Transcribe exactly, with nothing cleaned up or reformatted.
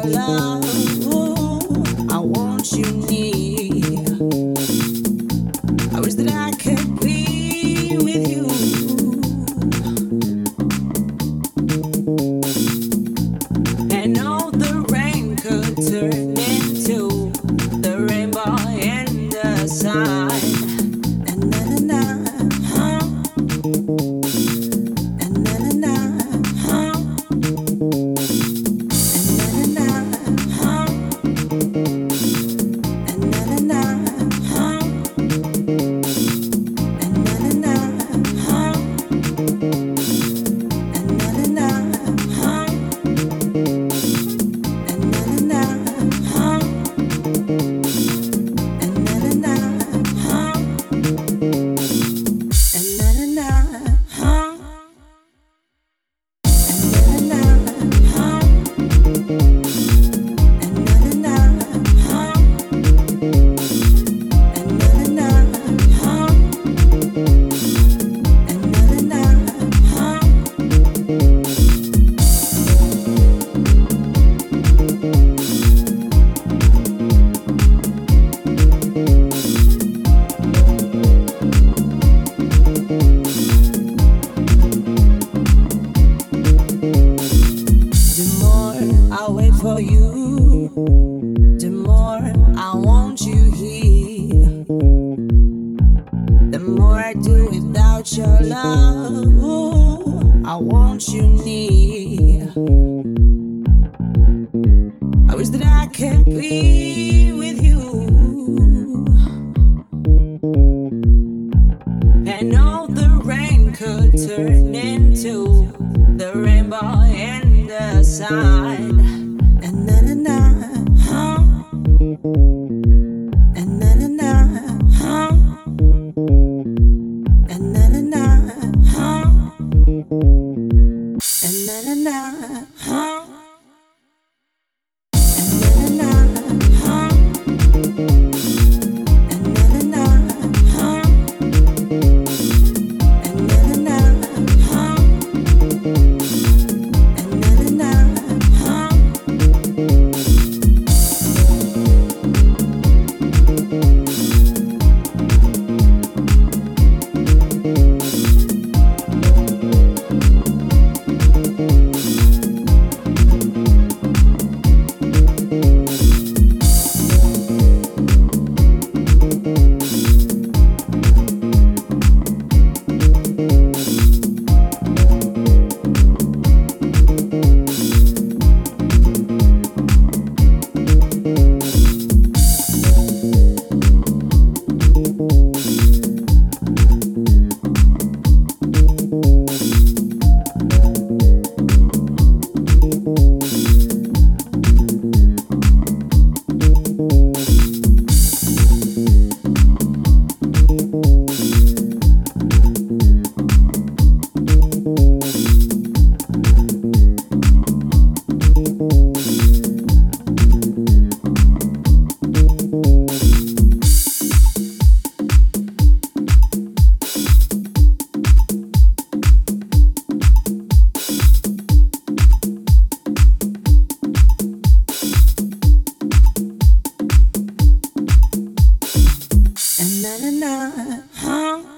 love. I want you near. I wish that I could be with you. And all the rain could turn into the rainbow in the sun. And na na na, huh? And na na na, huh? And na na na, huh? And na na na, huh? And na na na, huh? And na na na, huh? And na na na, huh? And na na na, huh? And na na na, huh? And na na na, huh? And na na na, huh? And na na na, huh? And na na na, huh? The more I wait for you, the more I want you here. The more I do without your love, I want you near. I wish that I could be with you. And all the rain could turn into the rainbow in the sun. And na na na, huh? And na na na, huh? And na na na, huh? And na na na, huh? And na na na, huh? And na na na, huh? And na na na, huh? And na na na, huh? And na na na, huh?